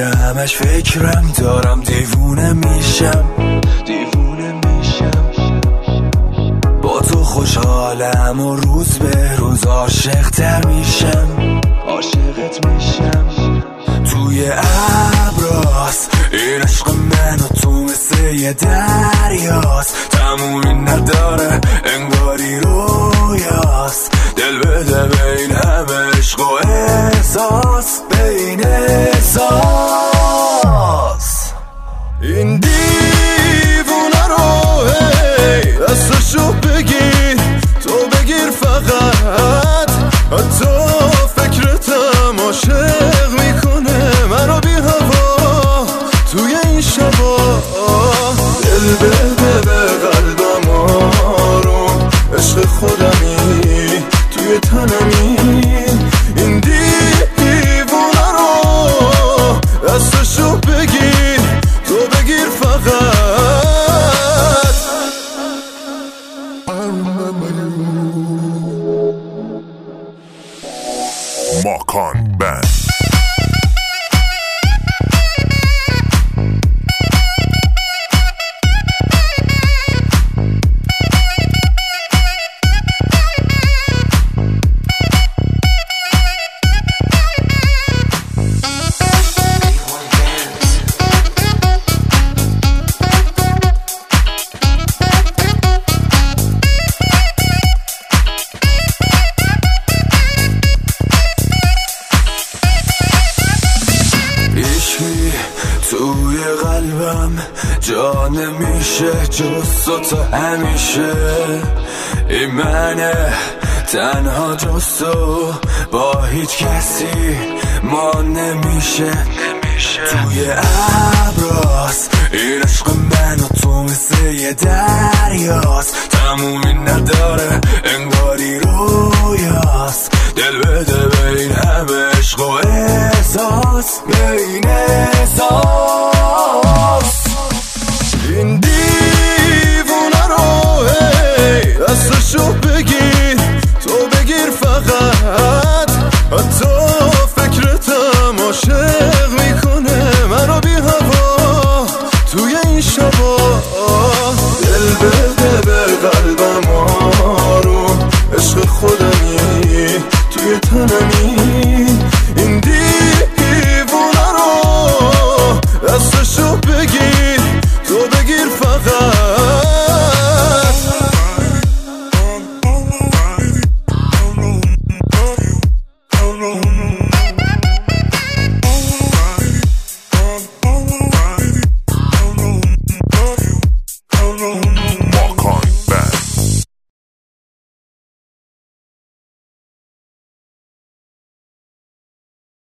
همش فکرم دارم دیوونه میشم با تو خوشحالم و روز به روز عاشق‌تر میشم توی ابراست این عشق من و تو مثل یه دریاست تمومی نداره انگاری رویاست دل بده به این همه عشق و احساس به این احساس این دیوونه رو هی دستشو بگیر تو بگیر فقط حتی فکرتم عاشق میکنه منو بی هوا توی این شبا دل بده به قلبم آروم عشق خودمی توی تنمی این دیوونه رو دستشو بگیر تو بگیر فقط ماکان بند توی قلبم جا نمیشه جز تو همیشه این منه تنها جز تو با هیچ کسی ما نمیشه توی ابراست این عشق من و تو مثل یه دریاست تمومی نداره انگاری رویاست دل بده به این همه عشق و احساس به این احساس این دیوونه رو هی دستشو بگیر تو بگیر فقط حتی فکرتم عاشق میکنه منو بی هوا توی این شبا دل بده به قلبم آروم عشق خودمی توی تنمی این دیوونه رو دستشو بگیر تو بگیر فقط room.